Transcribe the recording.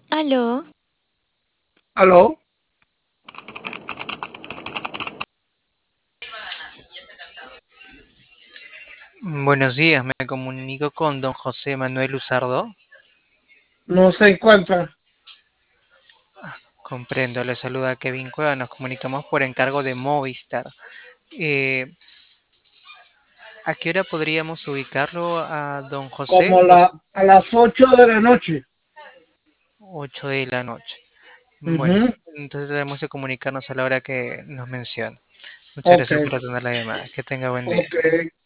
Aló, ¿Aló? Buenos días, me comunico con don José Manuel Luzardo. No se encuentra. Comprendo, le saluda Kevin Cueva, nos comunicamos por encargo de Movistar. Eh, ¿A qué hora podríamos ubicarlo a don José? Como a las 8 de la noche. 8 de la noche. Bueno, Ujú. entonces debemos de comunicarnos a la hora que nos menciona. Muchas Ok, gracias por atender la llamada. Que tenga buen día. ok.